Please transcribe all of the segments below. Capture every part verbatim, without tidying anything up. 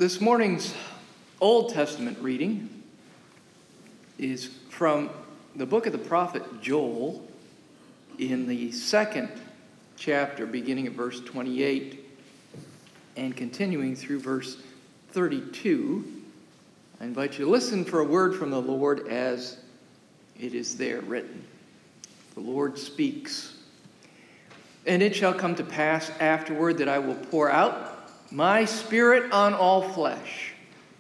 This morning's Old Testament reading is from the book of the prophet Joel in the second chapter, beginning at verse twenty-eight and continuing through verse thirty-two. I invite you to listen for a word from the Lord as it is there written. The Lord speaks. And it shall come to pass afterward that I will pour out my spirit on all flesh.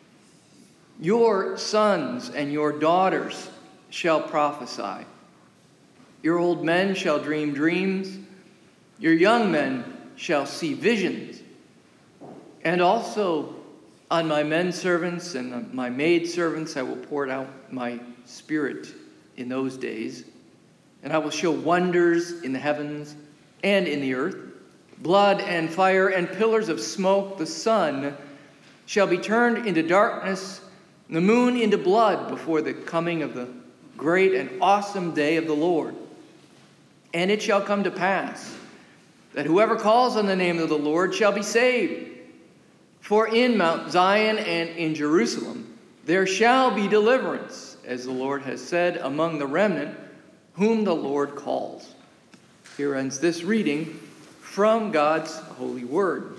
Your sons and your daughters shall prophesy. Your old men shall dream dreams. Your young men shall see visions. And also on my men servants and on my maid servants I will pour out my spirit in those days. And I will show wonders in the heavens and in the earth, blood and fire and pillars of smoke. The sun shall be turned into darkness, and the moon into blood before the coming of the great and awesome day of the Lord. And it shall come to pass that whoever calls on the name of the Lord shall be saved. For in Mount Zion and in Jerusalem there shall be deliverance, as the Lord has said, among the remnant whom the Lord calls. Here ends this reading from God's holy word.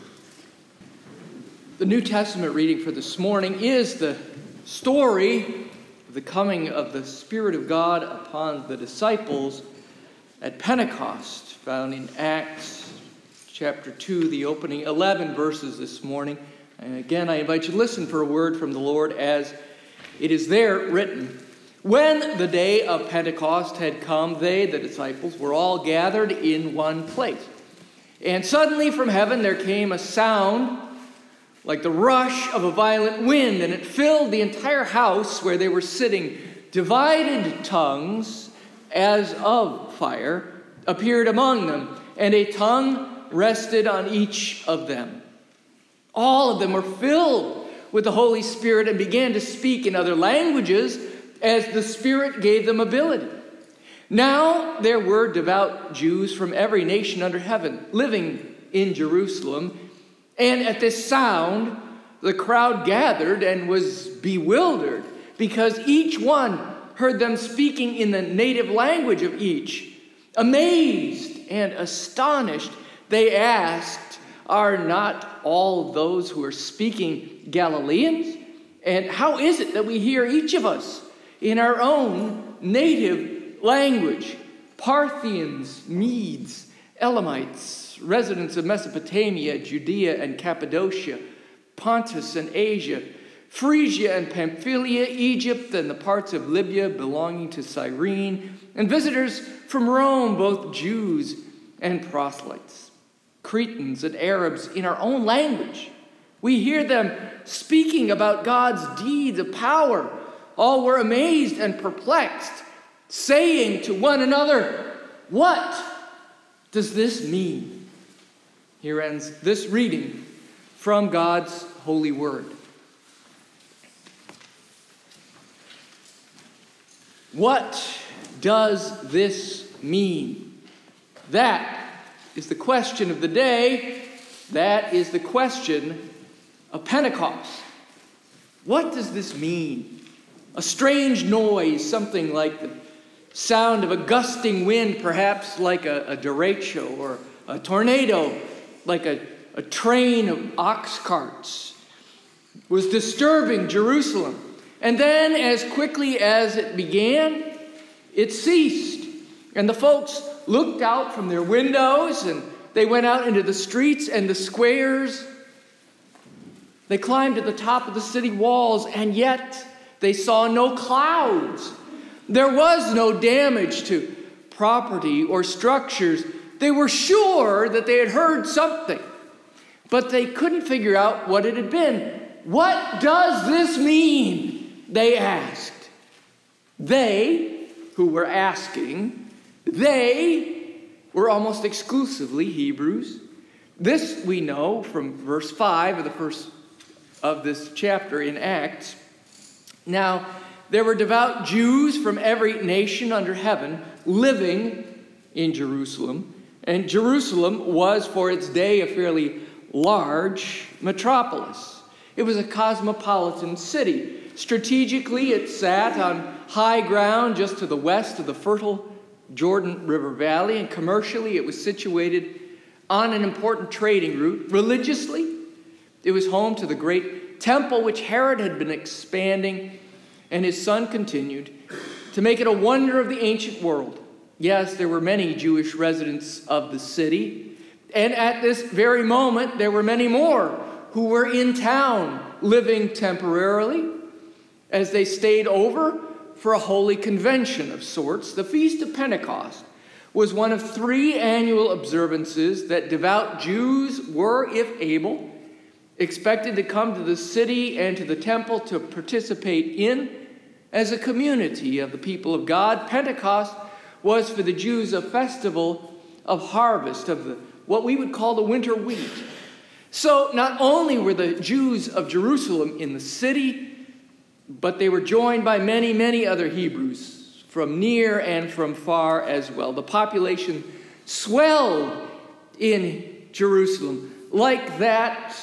The New Testament reading for this morning is the story of the coming of the Spirit of God upon the disciples at Pentecost, found in Acts chapter two, the opening eleven verses this morning. And again, I invite you to listen for a word from the Lord as it is there written. When the day of Pentecost had come, they, the disciples, were all gathered in one place. And suddenly from heaven there came a sound like the rush of a violent wind, and it filled the entire house where they were sitting. Divided tongues, as of fire, appeared among them, and a tongue rested on each of them. All of them were filled with the Holy Spirit and began to speak in other languages as the Spirit gave them ability. Now there were devout Jews from every nation under heaven living in Jerusalem, and at this sound the crowd gathered and was bewildered, because each one heard them speaking in the native language of each. Amazed and astonished, they asked, "Are not all those who are speaking Galileans? And how is it that we hear each of us in our own native language? Parthians, Medes, Elamites, residents of Mesopotamia, Judea and Cappadocia, Pontus and Asia, Phrygia and Pamphylia, Egypt and the parts of Libya belonging to Cyrene, and visitors from Rome, both Jews and proselytes, Cretans and Arabs in our own language. We hear them speaking about God's deeds of power." All were amazed and perplexed, saying to one another, "What does this mean?" Here ends this reading from God's holy word. What does this mean? That is the question of the day. That is the question of Pentecost. What does this mean? A strange noise, something like the sound of a gusting wind, perhaps like a, a derecho, or a tornado, like a, a train of ox carts, was disturbing Jerusalem. And then, as quickly as it began, it ceased. And the folks looked out from their windows, and they went out into the streets and the squares. They climbed to the top of the city walls, and yet they saw no clouds. There was no damage to property or structures. They were sure that they had heard something, but they couldn't figure out what it had been. "What does this mean?" they asked. They, who were asking, they were almost exclusively Hebrews. This we know from verse five of the first of this chapter in Acts. Now, there were devout Jews from every nation under heaven living in Jerusalem. And Jerusalem was, for its day, a fairly large metropolis. It was a cosmopolitan city. Strategically, it sat on high ground just to the west of the fertile Jordan River Valley, and commercially, it was situated on an important trading route. Religiously, it was home to the great temple which Herod had been expanding, and his son continued to make it a wonder of the ancient world. Yes, there were many Jewish residents of the city, and at this very moment, there were many more who were in town living temporarily as they stayed over for a holy convention of sorts. The Feast of Pentecost was one of three annual observances that devout Jews were, if able, expected to come to the city and to the temple to participate in as a community of the people of God. Pentecost was for the Jews a festival of harvest, of the, what we would call the winter wheat. So not only were the Jews of Jerusalem in the city, but they were joined by many, many other Hebrews from near and from far as well. The population swelled in Jerusalem like that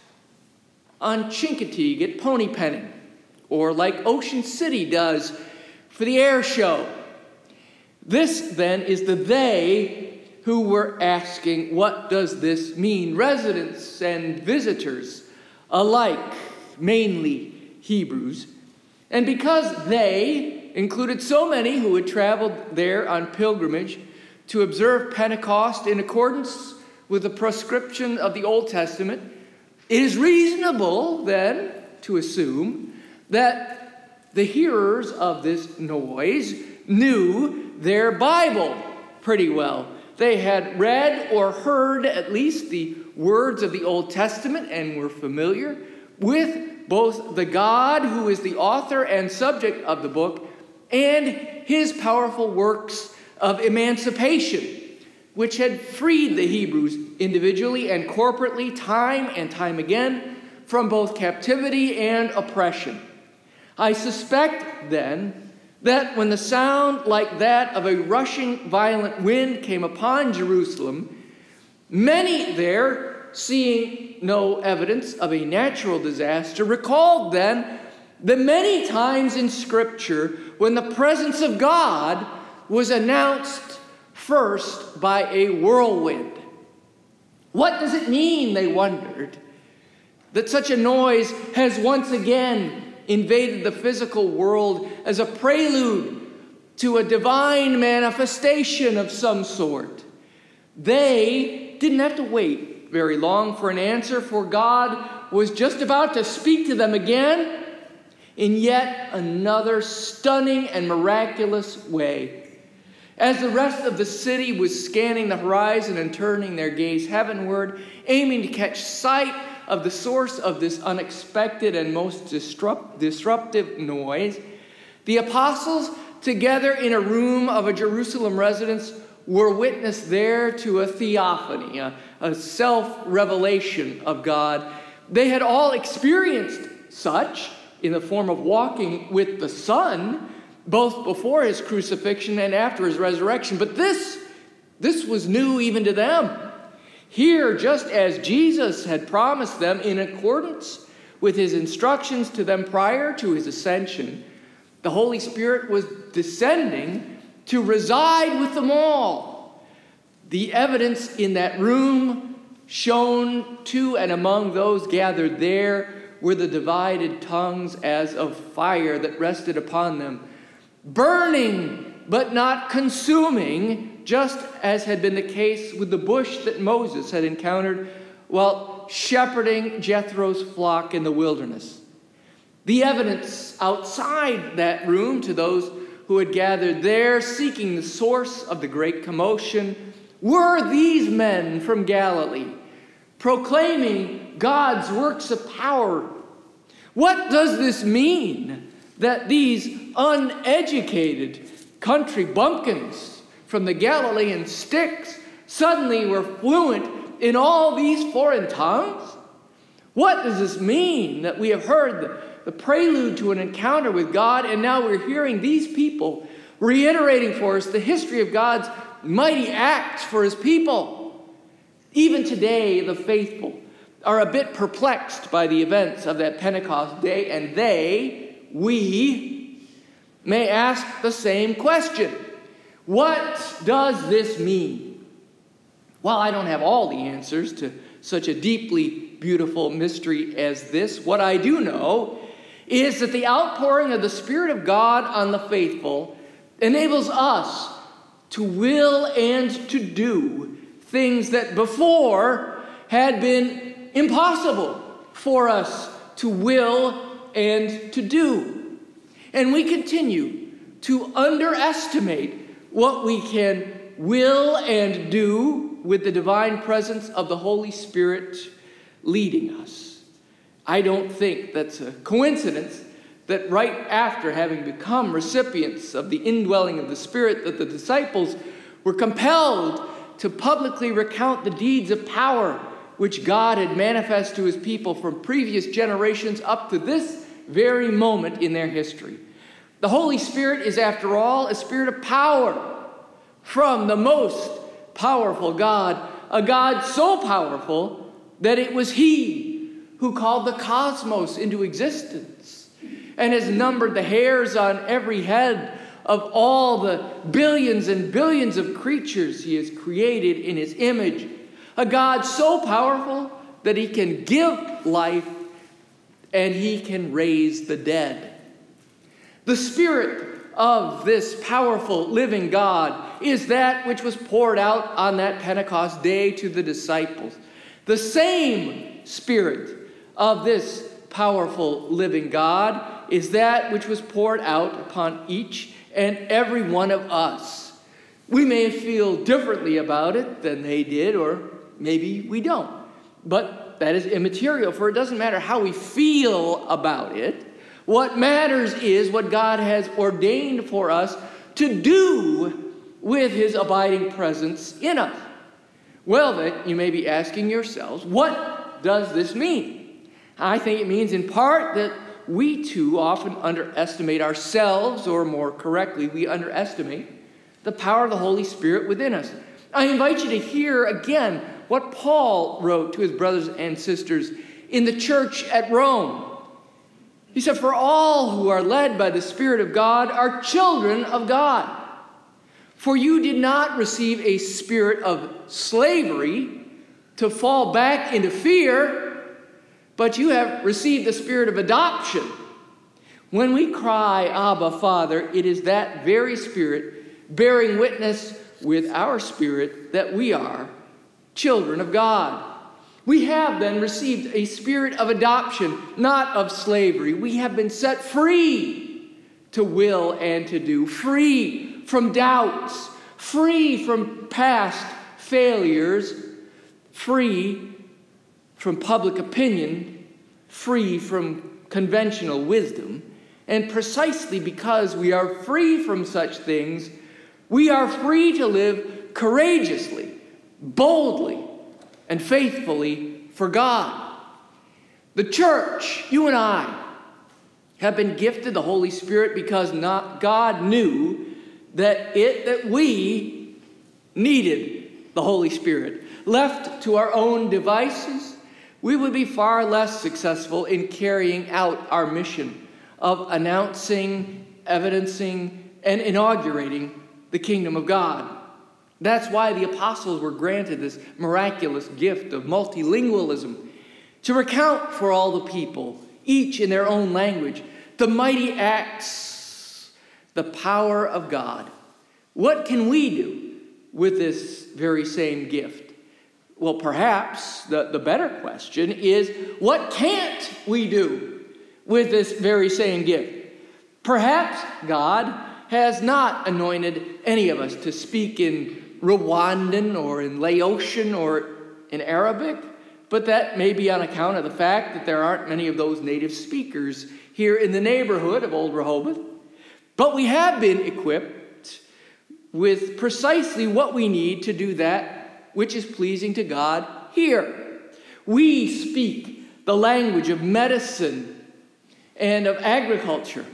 on Chincoteague at Pony Penning, or like Ocean City does for the air show. This, then, is the they who were asking, what does this mean? Residents and visitors alike, mainly Hebrews. And because they included so many who had traveled there on pilgrimage to observe Pentecost in accordance with the prescription of the Old Testament, it is reasonable, then, to assume that the hearers of this noise knew their Bible pretty well. They had read or heard at least the words of the Old Testament and were familiar with both the God who is the author and subject of the book and his powerful works of emancipation, which had freed the Hebrews individually and corporately time and time again from both captivity and oppression. I suspect, then, that when the sound like that of a rushing violent wind came upon Jerusalem, many there, seeing no evidence of a natural disaster, recalled then the many times in Scripture when the presence of God was announced first by a whirlwind. What does it mean, they wondered, that such a noise has once again invaded the physical world as a prelude to a divine manifestation of some sort? They didn't have to wait very long for an answer, for God was just about to speak to them again in yet another stunning and miraculous way. As the rest of the city was scanning the horizon and turning their gaze heavenward, aiming to catch sight of the source of this unexpected and most disrupt, disruptive noise, the apostles, together in a room of a Jerusalem residence, were witness there to a theophany, a, a self-revelation of God. They had all experienced such in the form of walking with the Son, both before his crucifixion and after his resurrection. But this, this was new even to them. Here, just as Jesus had promised them in accordance with his instructions to them prior to his ascension, the Holy Spirit was descending to reside with them all. The evidence in that room shown to and among those gathered there were the divided tongues as of fire that rested upon them, burning but not consuming, just as had been the case with the bush that Moses had encountered while shepherding Jethro's flock in the wilderness. The evidence outside that room to those who had gathered there seeking the source of the great commotion were these men from Galilee, proclaiming God's works of power. What does this mean that these uneducated country bumpkins from the Galilean sticks suddenly were fluent in all these foreign tongues? What does this mean that we have heard the, the prelude to an encounter with God, and now we're hearing these people reiterating for us the history of God's mighty acts for his people? Even today, the faithful are a bit perplexed by the events of that Pentecost day, and they, we, may ask the same question. What does this mean? Well, I don't have all the answers to such a deeply beautiful mystery as this. What I do know is that the outpouring of the Spirit of God on the faithful enables us to will and to do things that before had been impossible for us to will and to do. And we continue to underestimate what we can will and do with the divine presence of the Holy Spirit leading us. I don't think that's a coincidence that right after having become recipients of the indwelling of the Spirit, that the disciples were compelled to publicly recount the deeds of power which God had manifested to his people from previous generations up to this very moment in their history. The Holy Spirit is, after all, a spirit of power from the most powerful God, a God so powerful that it was he who called the cosmos into existence and has numbered the hairs on every head of all the billions and billions of creatures he has created in his image. A God so powerful that he can give life and he can raise the dead. The Spirit of this powerful living God is that which was poured out on that Pentecost day to the disciples. The same Spirit of this powerful living God is that which was poured out upon each and every one of us. We may feel differently about it than they did, or maybe we don't. But that is immaterial, for it doesn't matter how we feel about it. What matters is what God has ordained for us to do with his abiding presence in us. Well, then, you may be asking yourselves, what does this mean? I think it means in part that we too often underestimate ourselves, or more correctly, we underestimate the power of the Holy Spirit within us. I invite you to hear again what Paul wrote to his brothers and sisters in the church at Rome. He said, "For all who are led by the Spirit of God are children of God. For you did not receive a spirit of slavery to fall back into fear, but you have received the spirit of adoption. When we cry, 'Abba, Father,' it is that very Spirit bearing witness with our spirit that we are children of God." We have then received a spirit of adoption, not of slavery. We have been set free to will and to do, free from doubts, free from past failures, free from public opinion, free from conventional wisdom. And precisely because we are free from such things, we are free to live courageously, boldly, and faithfully for God. The church, you and I, have been gifted the Holy Spirit because not God knew that it that we needed the Holy Spirit. Left to our own devices, we would be far less successful in carrying out our mission of announcing, evidencing, and inaugurating the kingdom of God. That's why the apostles were granted this miraculous gift of multilingualism, to recount for all the people, each in their own language, the mighty acts, the power of God. What can we do with this very same gift? Well, perhaps the, the better question is, what can't we do with this very same gift? Perhaps God has not anointed any of us to speak in Rwandan or in Laotian or in Arabic, but that may be on account of the fact that there aren't many of those native speakers here in the neighborhood of Old Rehoboth. But we have been equipped with precisely what we need to do that which is pleasing to God here. We speak the language of medicine and of agriculture.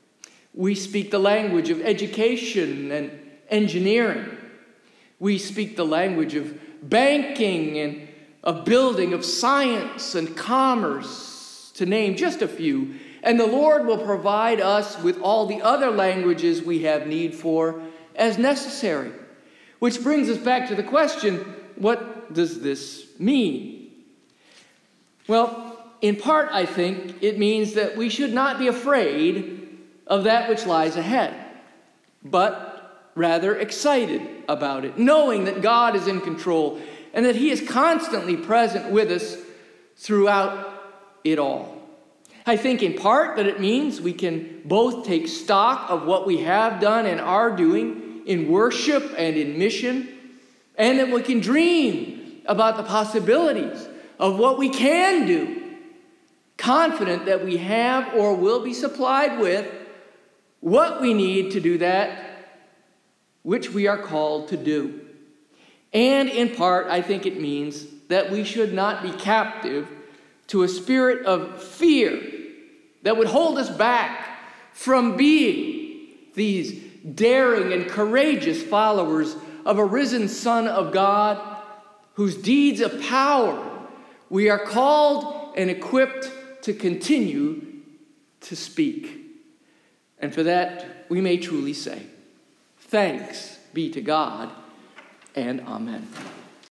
We speak the language of education and engineering. We speak the language of banking and of building, of science and commerce, to name just a few. And the Lord will provide us with all the other languages we have need for as necessary. Which brings us back to the question, what does this mean? Well, in part, I think it means that we should not be afraid of that which lies ahead, but rather excited about it, knowing that God is in control and that He is constantly present with us throughout it all. I think in part that it means we can both take stock of what we have done and are doing in worship and in mission, and that we can dream about the possibilities of what we can do, confident that we have or will be supplied with what we need to do that which we are called to do. And in part, I think it means that we should not be captive to a spirit of fear that would hold us back from being these daring and courageous followers of a risen Son of God, whose deeds of power we are called and equipped to continue to speak. And for that, we may truly say, thanks be to God, and amen.